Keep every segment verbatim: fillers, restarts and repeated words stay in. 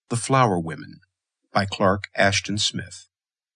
The Flower Women by Clark Ashton Smith.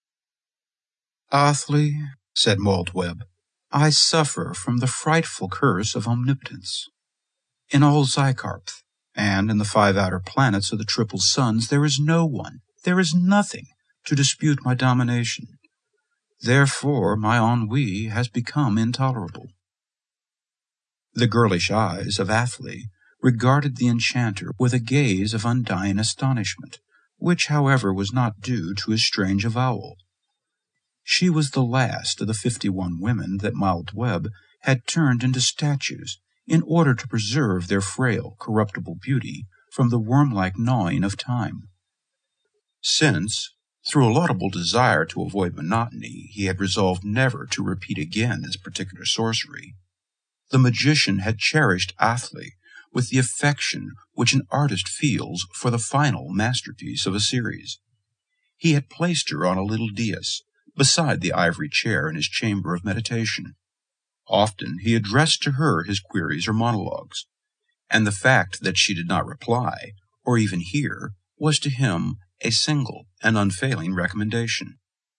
Athley, said Mauld Webb, I suffer from the frightful curse of omnipotence. In all Zycarpth, and in the five outer planets of the triple suns, there is no one, there is nothing, to dispute my domination. Therefore my ennui has become intolerable. The girlish eyes of Athley regarded the enchanter with a gaze of undying astonishment, which, however, was not due to his strange avowal. She was the last of the fifty-one women that Mauld Webb had turned into statues in order to preserve their frail, corruptible beauty from the worm-like gnawing of time. Since, through a laudable desire to avoid monotony, he had resolved never to repeat again this particular sorcery, the magician had cherished Athley with the affection which an artist feels for the final masterpiece of a series. He had placed her on a little dais, beside the ivory chair in his chamber of meditation. Often he addressed to her his queries or monologues, and the fact that she did not reply, or even hear, was to him a single and unfailing recommendation.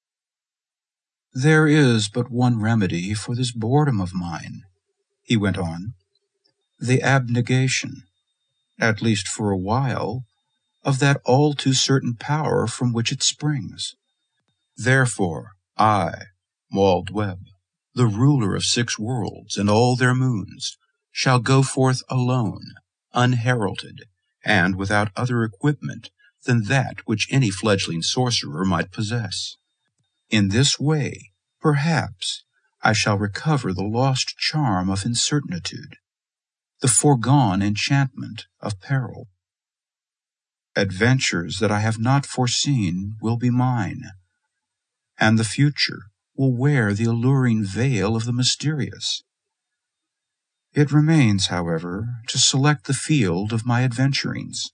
There is but one remedy for this boredom of mine, he went on, the abnegation, at least for a while, of that all-too-certain power from which it springs. Therefore, I, Mauld Webb, the ruler of six worlds and all their moons, shall go forth alone, unheralded, and without other equipment than that which any fledgling sorcerer might possess. In this way, perhaps, I shall recover the lost charm of incertitude, the foregone enchantment of peril. Adventures that I have not foreseen will be mine, and the future will wear the alluring veil of the mysterious. It remains, however, to select the field of my adventurings.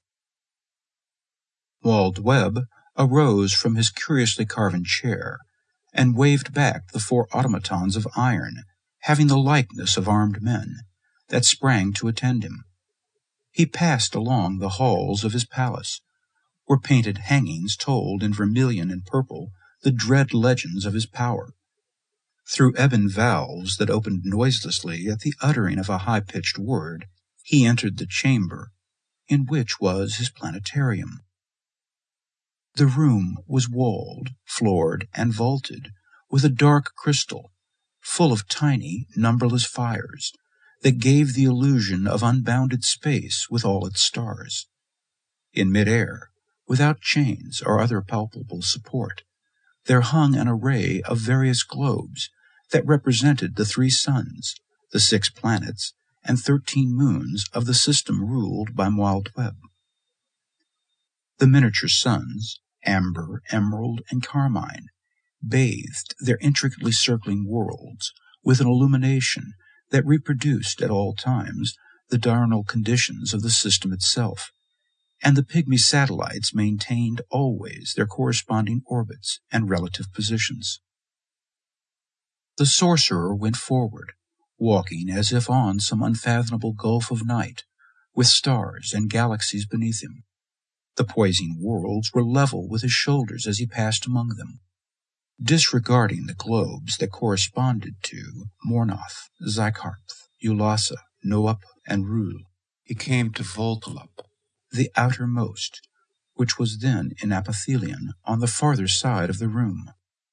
Mauld Webb arose from his curiously carven chair and waved back the four automatons of iron, having the likeness of armed men, that sprang to attend him. He passed along the halls of his palace, where painted hangings told in vermilion and purple the dread legends of his power. Through ebon valves that opened noiselessly at the uttering of a high-pitched word, he entered the chamber, in which was his planetarium. The room was walled, floored, and vaulted with a dark crystal, full of tiny, numberless fires, that gave the illusion of unbounded space with all its stars. In mid-air, without chains or other palpable support, there hung an array of various globes that represented the three suns, the six planets, and thirteen moons of the system ruled by Mauld Webb. The miniature suns, amber, emerald, and carmine, bathed their intricately circling worlds with an illumination that reproduced at all times the diurnal conditions of the system itself, and the pygmy satellites maintained always their corresponding orbits and relative positions. The sorcerer went forward, walking as if on some unfathomable gulf of night, with stars and galaxies beneath him. The poising worlds were level with his shoulders as he passed among them. Disregarding the globes that corresponded to Mornoth, Zycarpth, Ulasa, Noap, and Rul, he came to Voltulup, the outermost, which was then in apothelion on the farther side of the room.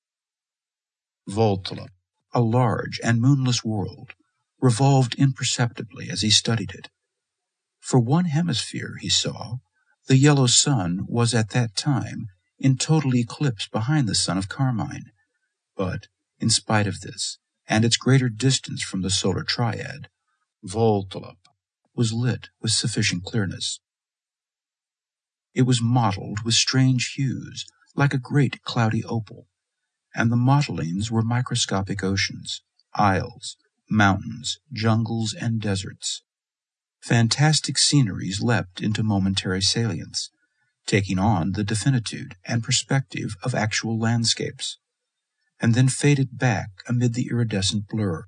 Voltulup, a large and moonless world, revolved imperceptibly as he studied it. For one hemisphere, he saw, the yellow sun was at that time in total eclipse behind the sun of Carmine, but, in spite of this, and its greater distance from the solar triad, Voltulup was lit with sufficient clearness. It was mottled with strange hues, like a great cloudy opal, and the mottlings were microscopic oceans, isles, mountains, jungles, and deserts. Fantastic sceneries leapt into momentary salience, taking on the definitude and perspective of actual landscapes, and then faded back amid the iridescent blur.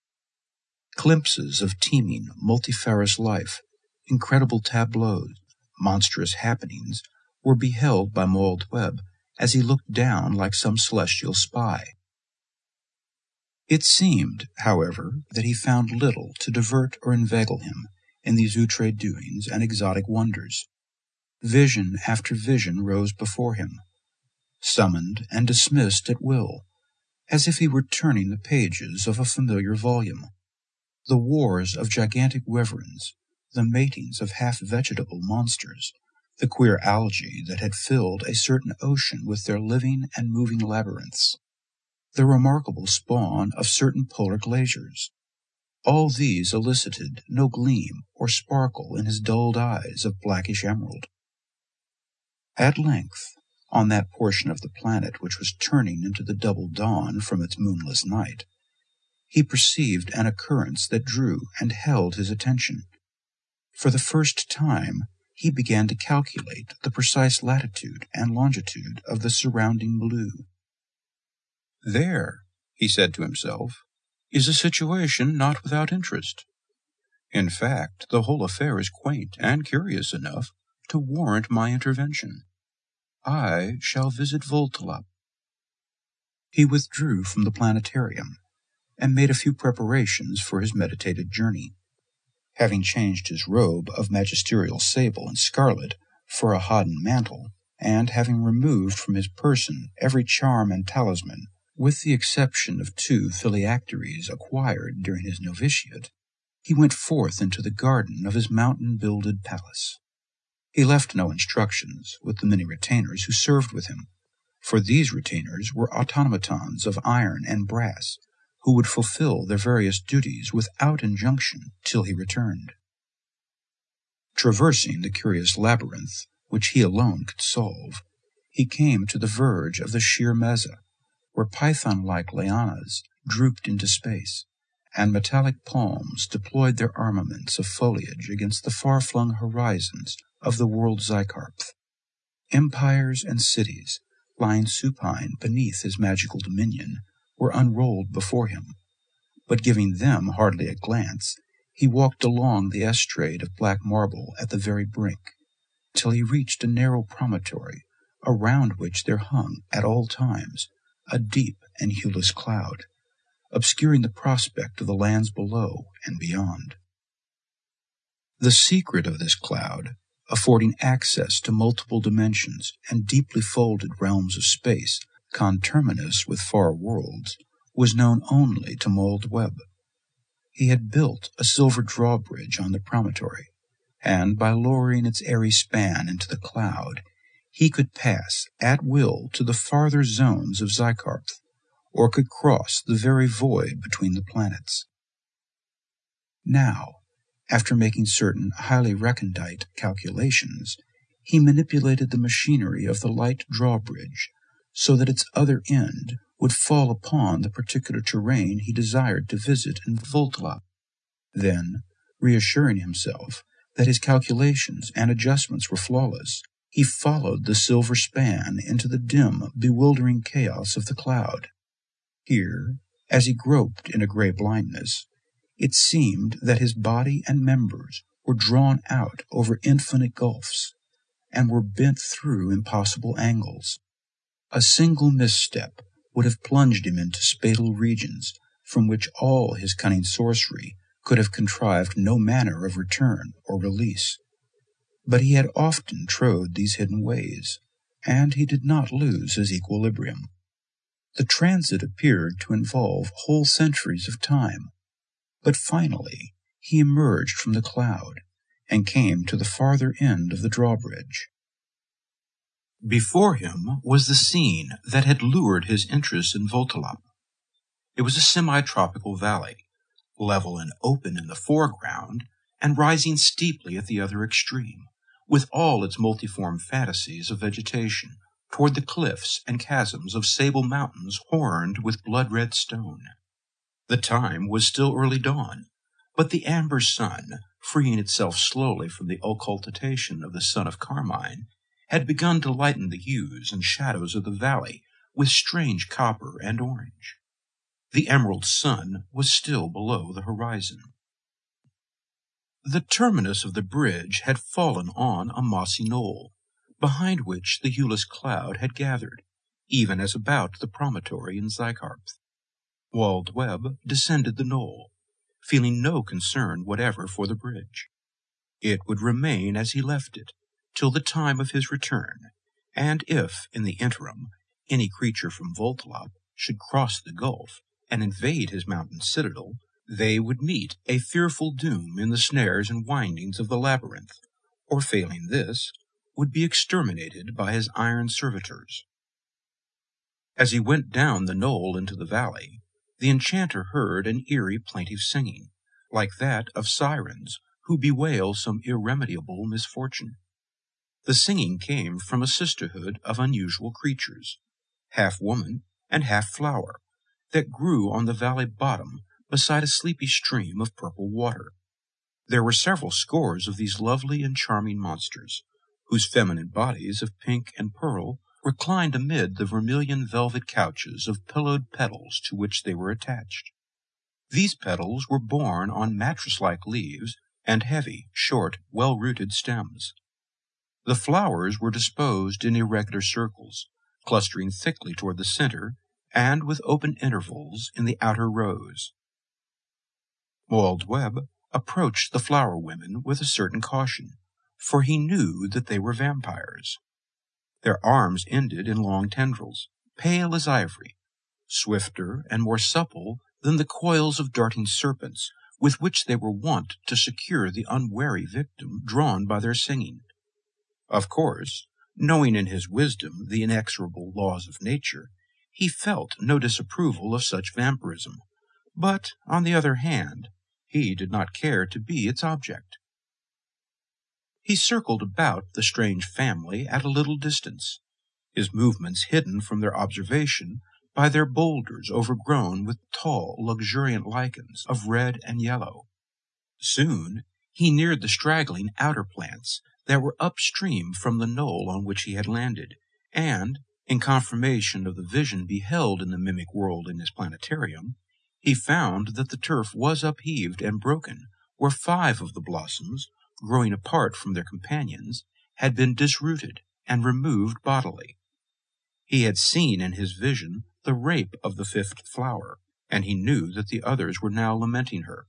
Glimpses of teeming, multifarious life, incredible tableaus, monstrous happenings were beheld by Mold Webb as he looked down like some celestial spy. It seemed, however, that he found little to divert or inveigle him in these outre doings and exotic wonders. Vision after vision rose before him, summoned and dismissed at will, as if he were turning the pages of a familiar volume. The wars of gigantic wyverns, the matings of half-vegetable monsters, the queer algae that had filled a certain ocean with their living and moving labyrinths, the remarkable spawn of certain polar glaciers, all these elicited no gleam or sparkle in his dulled eyes of blackish emerald. At length, on that portion of the planet which was turning into the double dawn from its moonless night, he perceived an occurrence that drew and held his attention. For the first time, he began to calculate the precise latitude and longitude of the surrounding blue. There, he said to himself, is a situation not without interest. In fact, the whole affair is quaint and curious enough to warrant my intervention. I shall visit Voltalop. He withdrew from the planetarium and made a few preparations for his meditated journey. Having changed his robe of magisterial sable and scarlet for a hodden mantle, and having removed from his person every charm and talisman, with the exception of two phylacteries acquired during his novitiate, he went forth into the garden of his mountain-builded palace. He left no instructions with the many retainers who served with him, for these retainers were automatons of iron and brass, who would fulfill their various duties without injunction till he returned. Traversing the curious labyrinth, which he alone could solve, he came to the verge of the sheer mesa, where python-like lianas drooped into space, and metallic palms deployed their armaments of foliage against the far-flung horizons of the world Zykarpth. Empires and cities, lying supine beneath his magical dominion, were unrolled before him, but giving them hardly a glance, he walked along the estrade of black marble at the very brink, till he reached a narrow promontory, around which there hung, at all times, a deep and hueless cloud, obscuring the prospect of the lands below and beyond. The secret of this cloud, affording access to multiple dimensions and deeply folded realms of space, conterminous with far worlds, was known only to Mold Webb. He had built a silver drawbridge on the promontory, and by lowering its airy span into the cloud, he could pass at will to the farther zones of Zykarpth, or could cross the very void between the planets. Now, after making certain highly recondite calculations, he manipulated the machinery of the light drawbridge so that its other end would fall upon the particular terrain he desired to visit in Voltalop. Then, reassuring himself that his calculations and adjustments were flawless, he followed the silver span into the dim, bewildering chaos of the cloud. Here, as he groped in a gray blindness, it seemed that his body and members were drawn out over infinite gulfs, and were bent through impossible angles. A single misstep would have plunged him into spatal regions from which all his cunning sorcery could have contrived no manner of return or release. But he had often trod these hidden ways, and he did not lose his equilibrium. The transit appeared to involve whole centuries of time, but finally he emerged from the cloud and came to the farther end of the drawbridge. Before him was the scene that had lured his interest in Voltalop. It was a semi-tropical valley, level and open in the foreground, and rising steeply at the other extreme, with all its multiform fantasies of vegetation, toward the cliffs and chasms of sable mountains horned with blood-red stone. The time was still early dawn, but the amber sun, freeing itself slowly from the occultation of the sun of carmine, had begun to lighten the hues and shadows of the valley with strange copper and orange. The emerald sun was still below the horizon. The terminus of the bridge had fallen on a mossy knoll, behind which the hueless cloud had gathered, even as about the promontory in Zeikarpth. Wald Webb descended the knoll, feeling no concern whatever for the bridge. It would remain as he left it, till the time of his return, and if, in the interim, any creature from Voltlop should cross the gulf and invade his mountain citadel, they would meet a fearful doom in the snares and windings of the labyrinth, or failing this, would be exterminated by his iron servitors. As he went down the knoll into the valley, the enchanter heard an eerie plaintive singing, like that of sirens who bewail some irremediable misfortune. The singing came from a sisterhood of unusual creatures, half woman and half flower, that grew on the valley bottom beside a sleepy stream of purple water. There were several scores of these lovely and charming monsters, whose feminine bodies of pink and pearl reclined amid the vermilion velvet couches of pillowed petals to which they were attached. These petals were borne on mattress-like leaves and heavy, short, well-rooted stems. The flowers were disposed in irregular circles, clustering thickly toward the center and with open intervals in the outer rows. Wald Webb approached the flower women with a certain caution, for he knew that they were vampires. Their arms ended in long tendrils, pale as ivory, swifter and more supple than the coils of darting serpents with which they were wont to secure the unwary victim drawn by their singing. Of course, knowing in his wisdom the inexorable laws of nature, he felt no disapproval of such vampirism, but, on the other hand, he did not care to be its object. He circled about the strange family at a little distance, his movements hidden from their observation by their boulders overgrown with tall, luxuriant lichens of red and yellow. Soon he neared the straggling outer plants that were upstream from the knoll on which he had landed, and, in confirmation of the vision beheld in the mimic world in his planetarium, he found that the turf was upheaved and broken where five of the blossoms, growing apart from their companions, had been disrooted and removed bodily. He had seen in his vision the rape of the fifth flower, and he knew that the others were now lamenting her.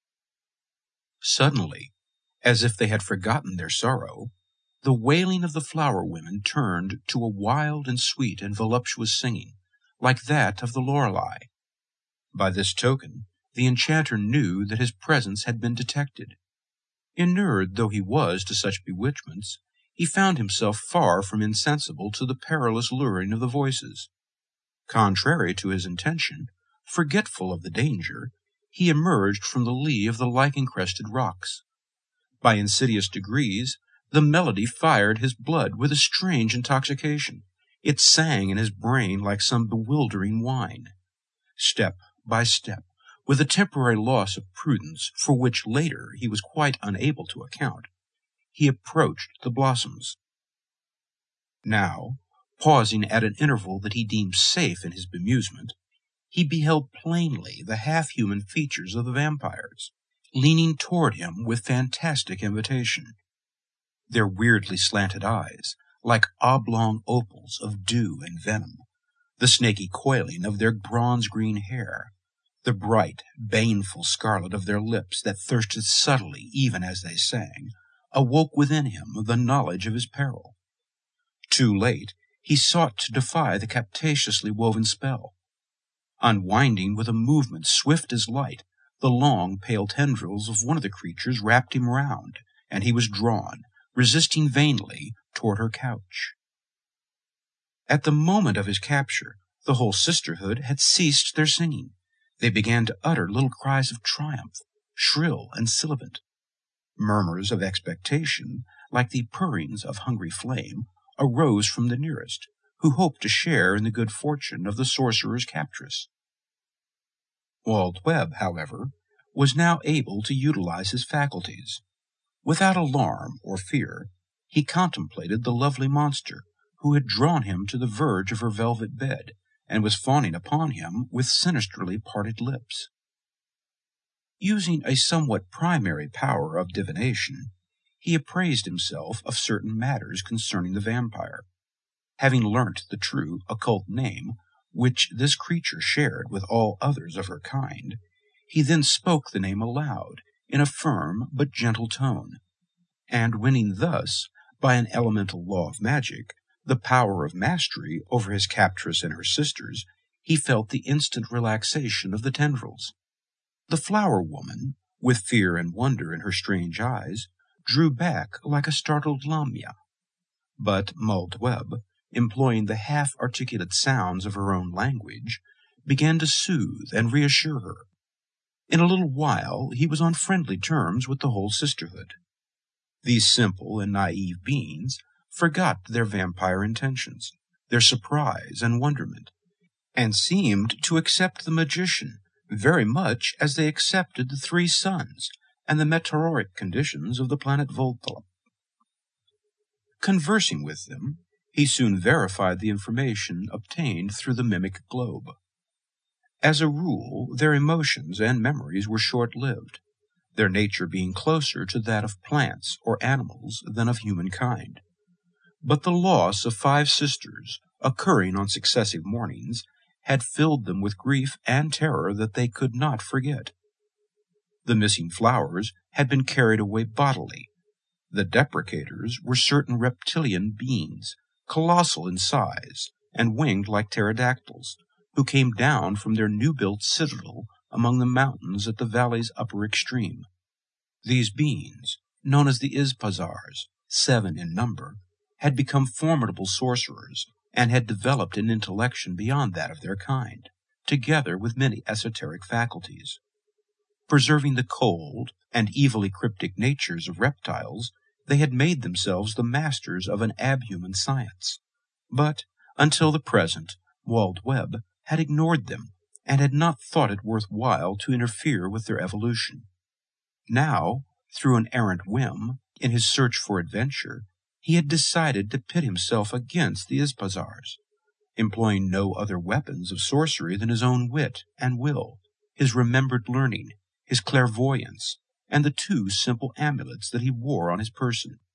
Suddenly, as if they had forgotten their sorrow, the wailing of the flower women turned to a wild and sweet and voluptuous singing, like that of the Lorelei. By this token, the enchanter knew that his presence had been detected. Inured though he was to such bewitchments, he found himself far from insensible to the perilous luring of the voices. Contrary to his intention, forgetful of the danger, he emerged from the lee of the lichen-crested rocks. By insidious degrees, the melody fired his blood with a strange intoxication. It sang in his brain like some bewildering wine. Step by step, with a temporary loss of prudence for which later he was quite unable to account, he approached the blossoms. Now, pausing at an interval that he deemed safe in his bemusement, he beheld plainly the half-human features of the vampires, leaning toward him with fantastic invitation. Their weirdly slanted eyes, like oblong opals of dew and venom, the snaky coiling of their bronze-green hair, the bright, baneful scarlet of their lips that thirsted subtly even as they sang, awoke within him the knowledge of his peril. Too late, he sought to defy the captiously woven spell. Unwinding with a movement swift as light, the long, pale tendrils of one of the creatures wrapped him round, and he was drawn, resisting vainly, toward her couch. At the moment of his capture, the whole sisterhood had ceased their singing. They began to utter little cries of triumph, shrill and sibilant. Murmurs of expectation, like the purrings of hungry flame, arose from the nearest, who hoped to share in the good fortune of the sorcerer's captress. Wald Webb, however, was now able to utilize his faculties. Without alarm or fear, he contemplated the lovely monster who had drawn him to the verge of her velvet bed and was fawning upon him with sinisterly parted lips. Using a somewhat primary power of divination, he appraised himself of certain matters concerning the vampire. Having learnt the true occult name which this creature shared with all others of her kind, he then spoke the name aloud in a firm but gentle tone, and winning thus, by an elemental law of magic, the power of mastery over his captress and her sisters, he felt the instant relaxation of the tendrils. The flower woman, with fear and wonder in her strange eyes, drew back like a startled lamia. But Mulled Webb, employing the half-articulate sounds of her own language, began to soothe and reassure her. In a little while he was on friendly terms with the whole sisterhood. These simple and naive beings forgot their vampire intentions, their surprise and wonderment, and seemed to accept the magician very much as they accepted the three suns and the meteoric conditions of the planet Volthoop. Conversing with them, he soon verified the information obtained through the mimic globe. As a rule, their emotions and memories were short-lived, their nature being closer to that of plants or animals than of humankind. But the loss of five sisters, occurring on successive mornings, had filled them with grief and terror that they could not forget. The missing flowers had been carried away bodily. The deprecators were certain reptilian beings, colossal in size and winged like pterodactyls, who came down from their new-built citadel among the mountains at the valley's upper extreme. These beings, known as the Izpazars, seven in number, had become formidable sorcerers and had developed an intellection beyond that of their kind, together with many esoteric faculties. Preserving the cold and evilly cryptic natures of reptiles, they had made themselves the masters of an abhuman science. But, until the present, Mulled Webb had ignored them, and had not thought it worth while to interfere with their evolution. Now, through an errant whim, in his search for adventure, he had decided to pit himself against the Izpazars, employing no other weapons of sorcery than his own wit and will, his remembered learning, his clairvoyance, and the two simple amulets that he wore on his person.